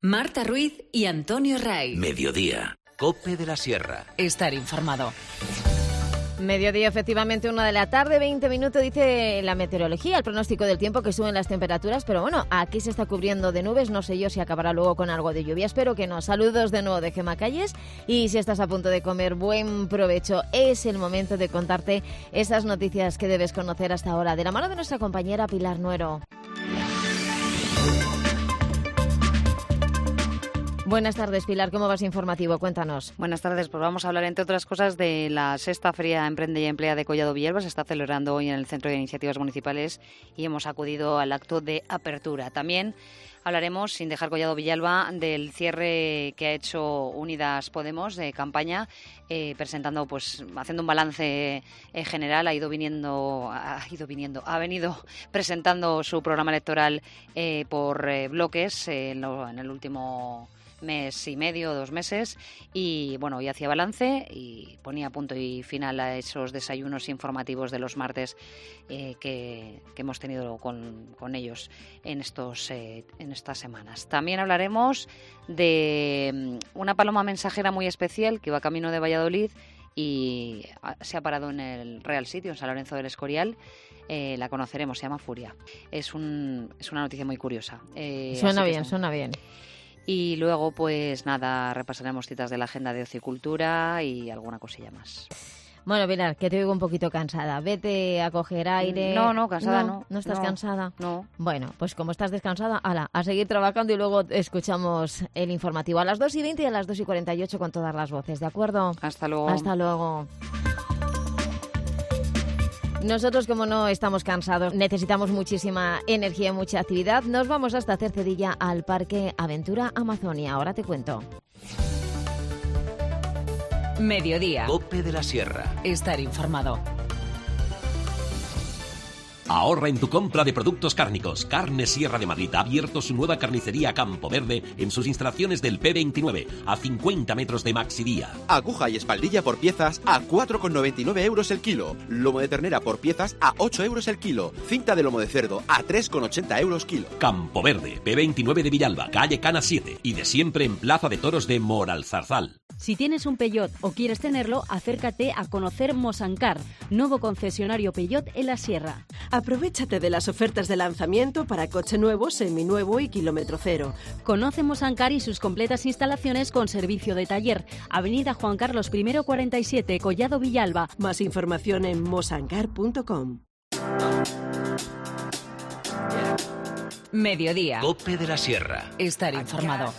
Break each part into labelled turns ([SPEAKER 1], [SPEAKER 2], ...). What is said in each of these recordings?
[SPEAKER 1] Marta Ruiz y Antonio Ray.
[SPEAKER 2] Mediodía. COPE de la Sierra.
[SPEAKER 1] Estar informado.
[SPEAKER 3] Mediodía, efectivamente, 1 de la tarde, 20 minutos, dice la meteorología, el pronóstico del tiempo, que suben las temperaturas, pero bueno, aquí se está cubriendo de nubes, no sé yo si acabará luego con algo de lluvia, espero que no. Saludos de nuevo de Gemma Calles, y si estás a punto de comer, buen provecho. Es el momento de contarte esas noticias que debes conocer hasta ahora, de la mano de nuestra compañera Pilar Nuero. Buenas tardes, Pilar. ¿Cómo vas informativo? Cuéntanos.
[SPEAKER 4] Buenas tardes. Pues vamos a hablar, entre otras cosas, de la sexta Feria Emprende y Emplea de Collado Villalba. Se está celebrando hoy en el Centro de Iniciativas Municipales y hemos acudido al acto de apertura. También hablaremos, sin dejar Collado Villalba, del cierre que ha hecho Unidas Podemos de campaña, presentando, pues, haciendo un balance general. Ha venido presentando su programa electoral por bloques en el último mes y medio, 2 meses, y bueno, hoy hacía balance y ponía punto y final a esos desayunos informativos de los martes que hemos tenido con ellos en estas semanas. También hablaremos de una paloma mensajera muy especial que va camino de Valladolid y se ha parado en el Real Sitio, en San Lorenzo del Escorial. La conoceremos, se llama Furia. Es una noticia muy curiosa.
[SPEAKER 3] Suena bien.
[SPEAKER 4] Y luego, pues nada, repasaremos citas de la agenda de ocio y cultura y alguna cosilla más.
[SPEAKER 3] Bueno, Pilar, que te oigo un poquito cansada. Vete a coger aire.
[SPEAKER 4] No, cansada no.
[SPEAKER 3] ¿No estás cansada?
[SPEAKER 4] No.
[SPEAKER 3] Bueno, pues como estás descansada, a seguir trabajando y luego escuchamos el informativo a las 2:20 y a las 2:48 con todas las voces, ¿de acuerdo?
[SPEAKER 4] Hasta luego.
[SPEAKER 3] Hasta luego. Nosotros, como no estamos cansados, necesitamos muchísima energía y mucha actividad. Nos vamos hasta Cercedilla al Parque Aventura Amazonia. Ahora te cuento.
[SPEAKER 1] Mediodía.
[SPEAKER 2] COPE de la Sierra.
[SPEAKER 1] Estar informado.
[SPEAKER 2] Ahorra en tu compra de productos cárnicos. Carne Sierra de Madrid ha abierto su nueva carnicería Campo Verde en sus instalaciones del P29, a 50 metros de Maxivía.
[SPEAKER 5] Aguja y espaldilla por piezas a 4,99 euros el kilo. Lomo de ternera por piezas a 8 euros el kilo. Cinta de lomo de cerdo a 3,80 euros kilo.
[SPEAKER 2] Campo Verde, P29 de Villalba, calle Cana 7 y de siempre en Plaza de Toros de Moralzarzal.
[SPEAKER 6] Si tienes un Peugeot o quieres tenerlo, acércate a conocer Mosancar, nuevo concesionario Peugeot en la Sierra.
[SPEAKER 7] Aprovéchate de las ofertas de lanzamiento para coche nuevo, seminuevo y kilómetro cero.
[SPEAKER 6] Conoce Mosancar y sus completas instalaciones con servicio de taller. Avenida Juan Carlos I 47, Collado Villalba.
[SPEAKER 7] Más información en mosancar.com.
[SPEAKER 1] Mediodía.
[SPEAKER 2] COPE de la Sierra.
[SPEAKER 1] Estar informado.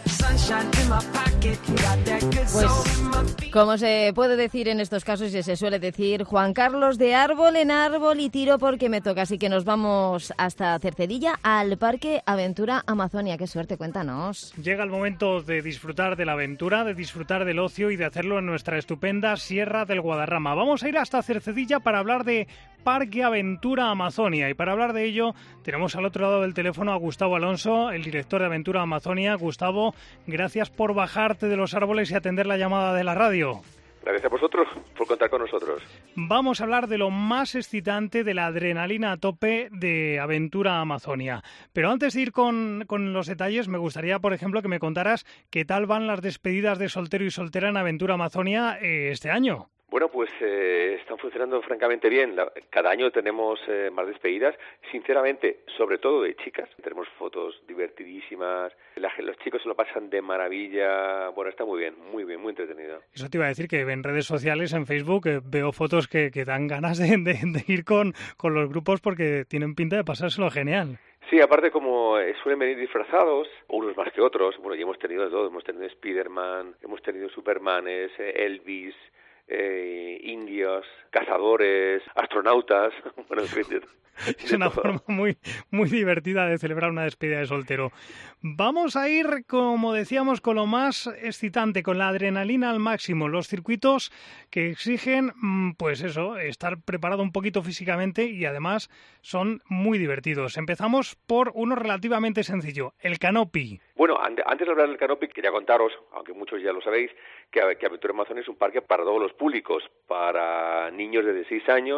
[SPEAKER 3] Pues, como se puede decir en estos casos y se suele decir, Juan Carlos, de árbol en árbol y tiro porque me toca. Así que nos vamos hasta Cercedilla, al Parque Aventura Amazonia. Qué suerte, cuéntanos.
[SPEAKER 8] Llega el momento de disfrutar de la aventura, de disfrutar del ocio y de hacerlo en nuestra estupenda Sierra del Guadarrama. Vamos a ir hasta Cercedilla para hablar de Parque Aventura Amazonia. Y para hablar de ello, tenemos al otro lado del teléfono a Gustavo Alonso, el director de Aventura Amazonia. Gustavo, gracias por bajarte de los árboles y atender la llamada de la radio.
[SPEAKER 9] Gracias a vosotros por contar con nosotros.
[SPEAKER 8] Vamos a hablar de lo más excitante, de la adrenalina a tope de Aventura Amazonia. Pero antes de ir con los detalles, me gustaría, por ejemplo, que me contaras qué tal van las despedidas de soltero y soltera en Aventura Amazonia este año.
[SPEAKER 9] Bueno, pues están funcionando francamente bien. Cada año tenemos más despedidas, sinceramente, sobre todo de chicas. Tenemos fotos divertidísimas, los chicos se lo pasan de maravilla. Bueno, está muy bien, muy entretenido.
[SPEAKER 8] Eso te iba a decir, que en redes sociales, en Facebook, veo fotos que dan ganas de ir con los grupos porque tienen pinta de pasárselo genial.
[SPEAKER 9] Sí, aparte como suelen venir disfrazados, unos más que otros. Bueno, ya hemos tenido de todo, hemos tenido Spiderman, hemos tenido Supermanes, Elvis, indios, cazadores, astronautas. Bueno,
[SPEAKER 8] es una forma muy divertida de celebrar una despedida de soltero. Vamos a ir, como decíamos, con lo más excitante, con la adrenalina al máximo, los circuitos que exigen, pues eso, estar preparado un poquito físicamente y además son muy divertidos. Empezamos por uno relativamente sencillo, el canopy.
[SPEAKER 9] Bueno, antes de hablar del canopy, quería contaros, aunque muchos ya lo sabéis, que Aventura Amazonia es un parque para todos los públicos, para niños de 6 años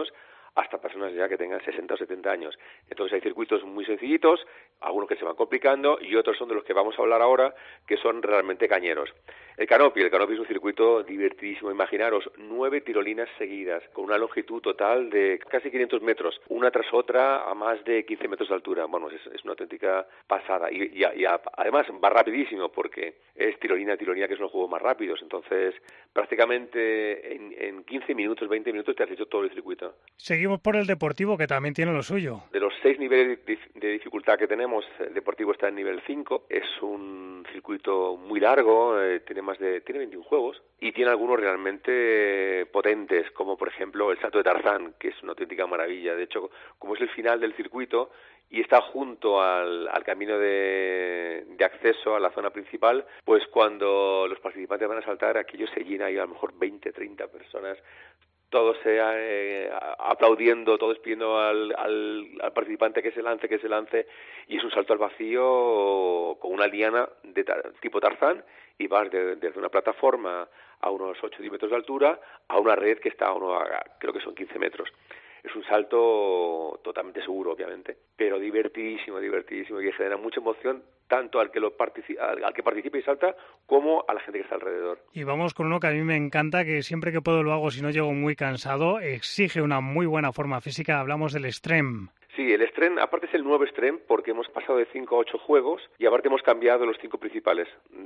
[SPEAKER 9] hasta personas ya que tengan 60 o 70 años. Entonces hay circuitos muy sencillitos, algunos que se van complicando y otros son de los que vamos a hablar ahora, que son realmente cañeros. El Canopy es un circuito divertidísimo. Imaginaros 9 tirolinas seguidas, con una longitud total de casi 500 metros, una tras otra a más de 15 metros de altura. Bueno, es una auténtica pasada. Y además va rapidísimo, porque es tirolina, que son los juegos más rápidos. Entonces, prácticamente en 15 minutos, 20 minutos te has hecho todo el circuito.
[SPEAKER 8] Seguimos por el deportivo, que también tiene lo suyo.
[SPEAKER 9] De los 6 niveles de dificultad que tenemos, el deportivo está en nivel 5. Es un circuito muy largo, tiene 21 juegos y tiene algunos realmente potentes, como por ejemplo el salto de Tarzán, que es una auténtica maravilla. De hecho, como es el final del circuito y está junto al camino de acceso a la zona principal, pues cuando los participantes van a saltar, aquello se llena, hay a lo mejor 20, 30 personas, todos aplaudiendo, todos pidiendo al participante que se lance, y es un salto al vacío con una liana de tipo Tarzán, y vas desde una plataforma a unos 8 o 10 metros de altura a una red que está creo que son 15 metros. Es un salto totalmente seguro, obviamente, pero divertidísimo, y que genera mucha emoción tanto al que participa y salta como a la gente que está alrededor.
[SPEAKER 8] Y vamos con uno que a mí me encanta, que siempre que puedo lo hago si no llego muy cansado, exige una muy buena forma física. Hablamos del Extreme.
[SPEAKER 9] Sí, el Extreme, aparte es el nuevo Extreme, porque hemos pasado de 5 a 8 juegos y aparte hemos cambiado los 5 principales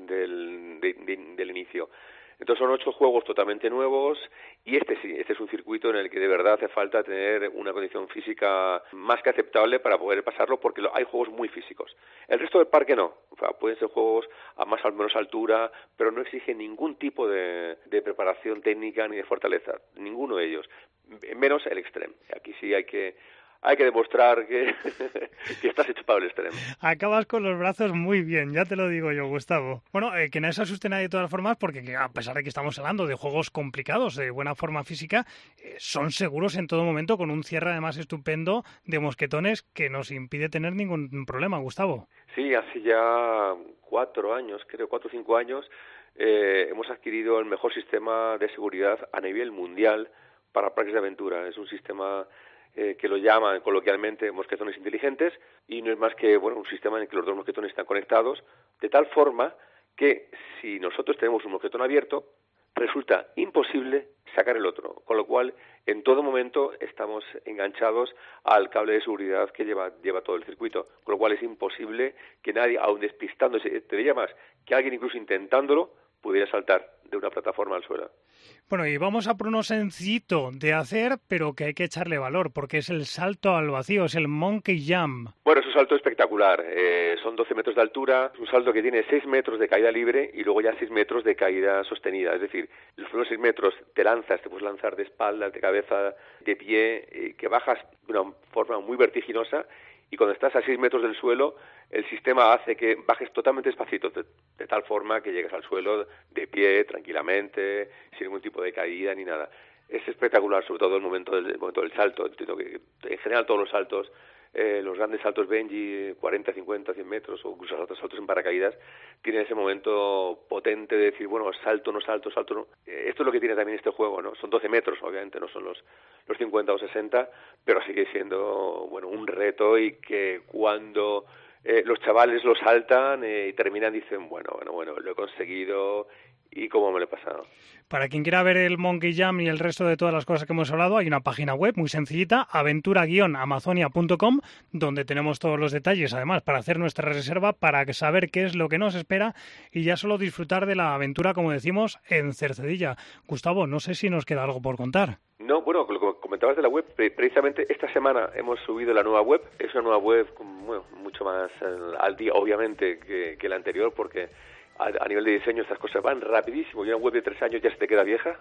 [SPEAKER 9] del inicio. Entonces son 8 juegos totalmente nuevos y este es un circuito en el que de verdad hace falta tener una condición física más que aceptable para poder pasarlo, porque hay juegos muy físicos. El resto del parque no, o sea, pueden ser juegos a más o menos altura, pero no exige ningún tipo de preparación técnica ni de fortaleza, ninguno de ellos, menos el Extreme. Aquí sí hay que demostrar que estás hecho para el Extreme.
[SPEAKER 8] Acabas con los brazos muy bien, ya te lo digo yo, Gustavo. Bueno, que no se asuste nadie de todas formas, porque a pesar de que estamos hablando de juegos complicados, de buena forma física, son seguros en todo momento, con un cierre además estupendo de mosquetones que nos impide tener ningún problema, Gustavo.
[SPEAKER 9] Sí, hace ya 4 o 5 años, hemos adquirido el mejor sistema de seguridad a nivel mundial para parques de aventura. Es un sistema que lo llaman coloquialmente mosquetones inteligentes, y no es más que un sistema en el que los dos mosquetones están conectados, de tal forma que si nosotros tenemos un mosquetón abierto, resulta imposible sacar el otro, con lo cual en todo momento estamos enganchados al cable de seguridad que lleva todo el circuito, con lo cual es imposible que nadie, aun despistándose, te diría más, que alguien incluso intentándolo pudiera saltar de una plataforma al suelo.
[SPEAKER 8] Bueno, y vamos a por uno sencillito de hacer, pero que hay que echarle valor, porque es el salto al vacío, es el Monkey Jump.
[SPEAKER 9] Bueno, es un salto espectacular, son 12 metros de altura, es un salto que tiene 6 metros de caída libre y luego ya 6 metros de caída sostenida, es decir, los primeros 6 metros te puedes lanzar de espaldas, de cabeza, de pie, que bajas de una forma muy vertiginosa, y cuando estás a 6 metros del suelo, el sistema hace que bajes totalmente despacito, de tal forma que llegues al suelo de pie, tranquilamente, sin ningún tipo de caída ni nada. Es espectacular, sobre todo el momento del salto. Entiendo que en general todos los saltos, los grandes saltos Benji, 40, 50, 100 metros, o incluso otros saltos en paracaídas, tienen ese momento potente de decir, salto, no salto, salto, no. Esto es lo que tiene también este juego, ¿no? Son 12 metros, obviamente, no son los 50 o 60, pero sigue siendo, un reto, y que cuando los chavales lo saltan y terminan, dicen, bueno, lo he conseguido, y cómo me lo he pasado.
[SPEAKER 8] Para quien quiera ver el Monkey Jump y el resto de todas las cosas que hemos hablado, hay una página web muy sencillita, aventura-amazonia.com, donde tenemos todos los detalles, además, para hacer nuestra reserva, para saber qué es lo que nos espera y ya solo disfrutar de la aventura, como decimos, en Cercedilla. Gustavo, no sé si nos queda algo por contar.
[SPEAKER 9] No, lo que comentabas de la web, precisamente esta semana hemos subido la nueva web. Es una nueva web mucho más al día, obviamente, que la anterior, porque a nivel de diseño estas cosas van rapidísimo, y una web de 3 años ya se te queda vieja,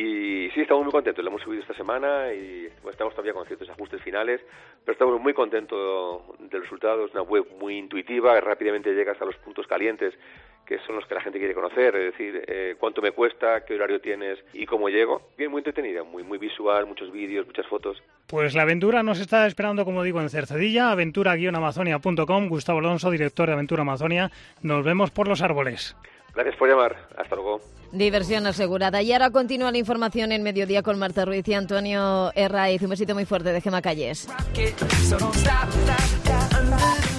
[SPEAKER 9] y sí, estamos muy contentos, la hemos subido esta semana y estamos todavía con ciertos ajustes finales, pero estamos muy contentos del resultado. Es una web muy intuitiva, rápidamente llegas a los puntos calientes, que son los que la gente quiere conocer, es decir, cuánto me cuesta, qué horario tienes y cómo llego. Bien, muy entretenida, muy visual, muchos vídeos, muchas fotos.
[SPEAKER 8] Pues la aventura nos está esperando, como digo, en Cercedilla, aventura-amazonia.com. Gustavo Alonso, director de Aventura Amazonia. Nos vemos por los árboles.
[SPEAKER 9] Gracias por llamar. Hasta luego.
[SPEAKER 3] Diversión asegurada. Y ahora continúa la información en Mediodía con Marta Ruiz y Antonio Herraiz. Un besito muy fuerte de Gemma Calles.